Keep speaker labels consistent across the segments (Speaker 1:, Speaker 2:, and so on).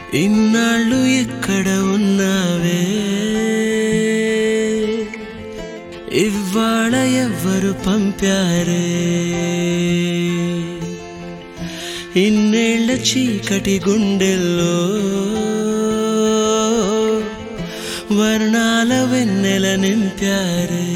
Speaker 1: ఇన్నాళ్ళు ఎక్కడ ఉన్నావే ఇవ్వాళ ఎవ్వరు పంపారే ఇన్నేళ్ల చీకటి గుండెల్లో వర్ణాల వెన్నెల నింపారే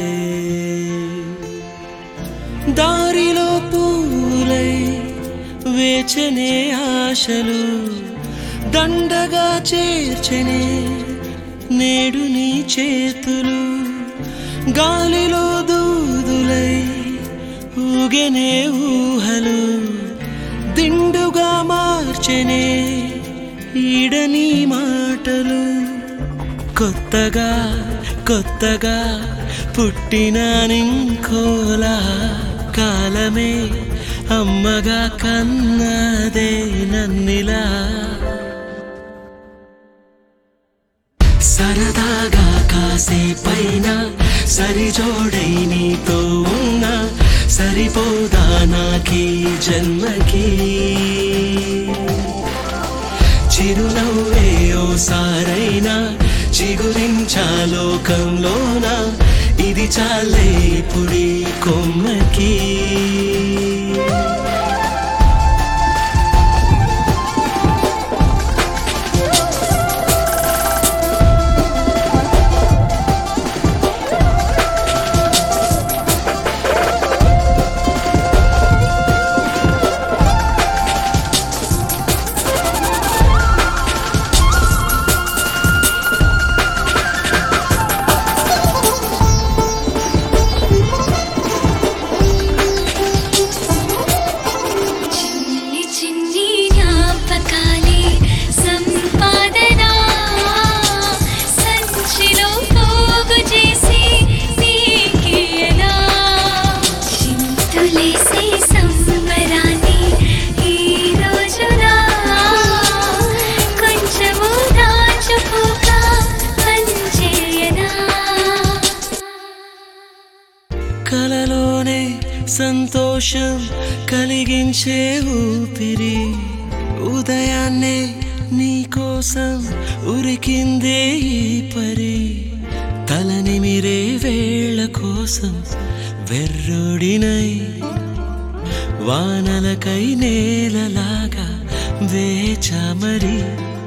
Speaker 1: దారిలో పూలై వేచనే ఆశలు దండగా చేర్చనే నేడు నీ చేతులు గాలిలో దూదులై ఊగెనే ఊహలు దిండుగా మార్చెనే ఈడని మాటలు కొత్తగా కొత్తగా పుట్టిన నింకోలా కాలమే అమ్మగా కన్నదే నన్నిలా సరదాగా కాసేపైనా సరిజోడై నీతో ఉన్నా సరిపోదా నాకీ జన్మకి చిరునవ్వే ఓసారైనా చిగురించాలోకంలోన ఇది చాలే పుడి కొమ్మకి కలలోనే సంతోషం కలిగించే ఊపిరి ఉదయాన్నే నీకోసం ఉరికిందే ఈ పరి తలనిమిరే వేళ కోసం వెర్రుడినై వానలకై నేలలాగా వేచామరి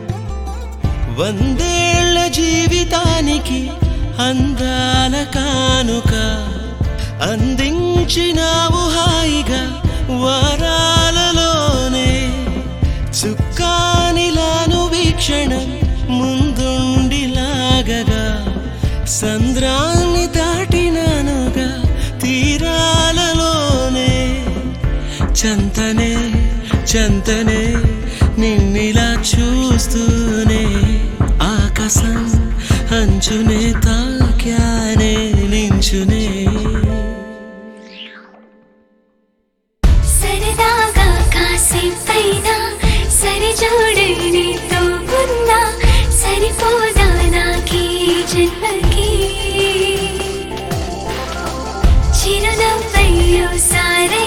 Speaker 1: వందేళ్ల జీవితానికి అందాల కానుక అందించినావు హాయిగా వారాలలోనే చుక్కానిలాను వీక్షణం ముందుండి లాగగా సంద్రాన్ని దాటినానుగా తీరాలలోనే చంతనే చంతనే నిన్నిలా చూస్తూనే ఆకాశం అంచునే తాక్యానే నించునే
Speaker 2: సరదాగా కాసేపైనా సరిజోడై నీతో ఉన్నా సరిపోదా నాకీ జన్మకి చిరునవ్వయ్యో సారే